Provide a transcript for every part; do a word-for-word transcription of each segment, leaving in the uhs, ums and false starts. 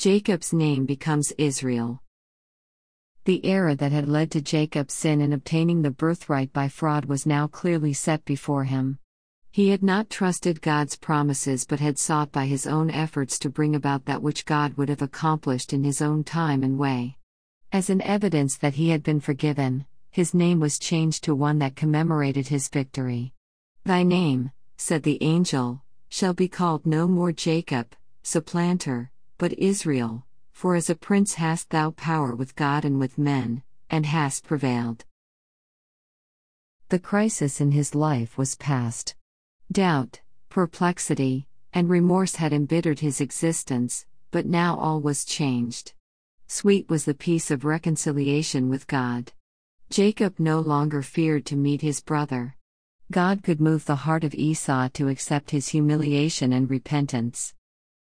Jacob's name becomes Israel. The error that had led to Jacob's sin in obtaining the birthright by fraud was now clearly set before him. He had not trusted God's promises but had sought by his own efforts to bring about that which God would have accomplished in his own time and way. As an evidence that he had been forgiven, his name was changed to one that commemorated his victory. "Thy name," said the angel, "shall be called no more Jacob, supplanter, but Israel, for as a prince hast thou power with God and with men, and hast prevailed." The crisis in his life was past. Doubt, perplexity, and remorse had embittered his existence, but now all was changed. Sweet was the peace of reconciliation with God. Jacob no longer feared to meet his brother. God could move the heart of Esau to accept his humiliation and repentance.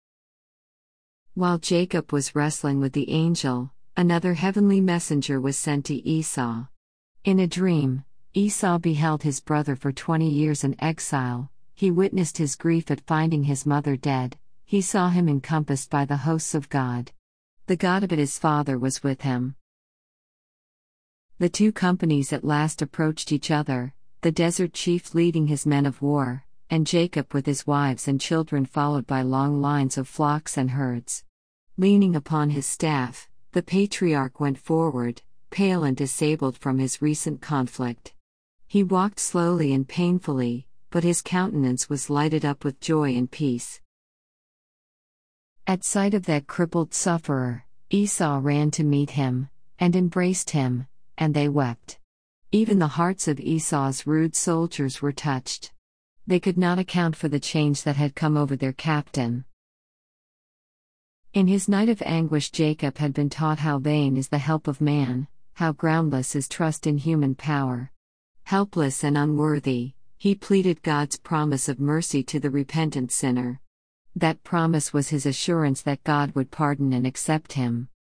While Jacob was wrestling with the angel, another heavenly messenger was sent to Esau. In a dream, Esau beheld his brother for twenty years in exile. He witnessed his grief at finding his mother dead. He saw him encompassed by the hosts of God. The God of his father was with him. The two companies at last approached each other, the desert chief leading his men of war, and Jacob with his wives and children followed by long lines of flocks and herds. Leaning upon his staff, the patriarch went forward, pale and disabled from his recent conflict. He walked slowly and painfully, but his countenance was lighted up with joy and peace. At sight of that crippled sufferer, Esau ran to meet him, and embraced him, and they wept. Even the hearts of Esau's rude soldiers were touched. They could not account for the change that had come over their captain. In his night of anguish, Jacob had been taught how vain is the help of man, how groundless is trust in human power. Helpless and unworthy, he pleaded God's promise of mercy to the repentant sinner. That promise was his assurance that God would pardon and accept him.